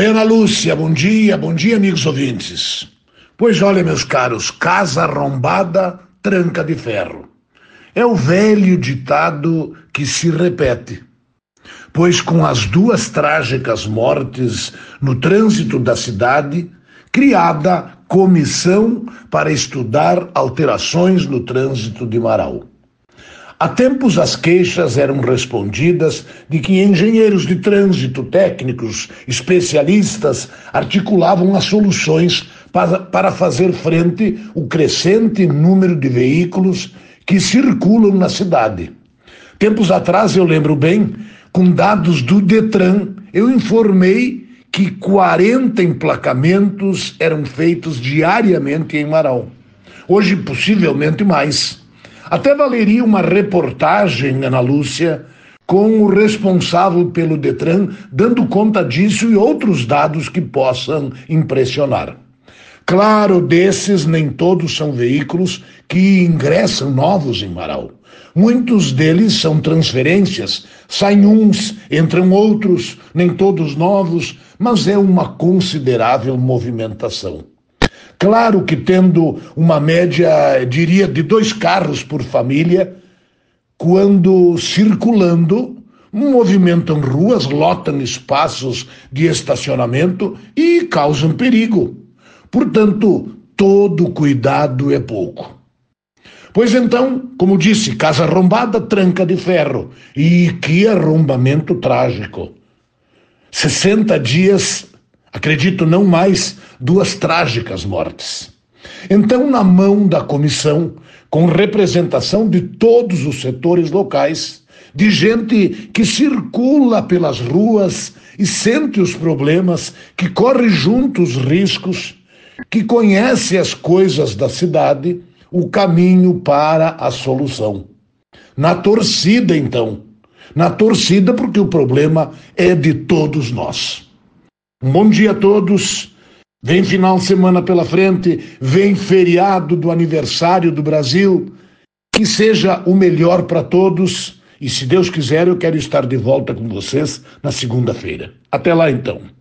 Oi, Ana Lúcia, bom dia, amigos ouvintes. Pois olha, meus caros, casa arrombada, tranca de ferro. É o velho ditado que se repete. Pois com as duas trágicas mortes no trânsito da cidade, criada comissão para estudar alterações no trânsito de Marau. Há tempos as queixas eram respondidas de que engenheiros de trânsito, técnicos, especialistas articulavam as soluções para fazer frente ao crescente número de veículos que circulam na cidade. Tempos atrás, eu lembro bem, com dados do Detran, eu informei que 40 emplacamentos eram feitos diariamente em Marau. Hoje, possivelmente mais. Até valeria uma reportagem, Ana Lúcia, com o responsável pelo Detran, dando conta disso e outros dados que possam impressionar. Claro, desses nem todos são veículos que ingressam novos em Marau. Muitos deles são transferências, saem uns, entram outros, nem todos novos, mas é uma considerável movimentação. Claro que tendo uma média, diria, de 2 carros por família, quando circulando, movimentam ruas, lotam espaços de estacionamento e causam perigo. Portanto, todo cuidado é pouco. Pois então, como disse, casa arrombada, tranca de ferro. E que arrombamento trágico. 60 dias, acredito não mais, 2 trágicas mortes. Então, na mão da comissão, com representação de todos os setores locais, de gente que circula pelas ruas e sente os problemas, que corre junto os riscos, que conhece as coisas da cidade, o caminho para a solução. Na torcida, então. Na torcida, porque o problema é de todos nós. Um bom dia a todos. Vem final de semana pela frente, vem feriado do aniversário do Brasil. Que seja o melhor para todos. E se Deus quiser, eu quero estar de volta com vocês na segunda-feira. Até lá, então.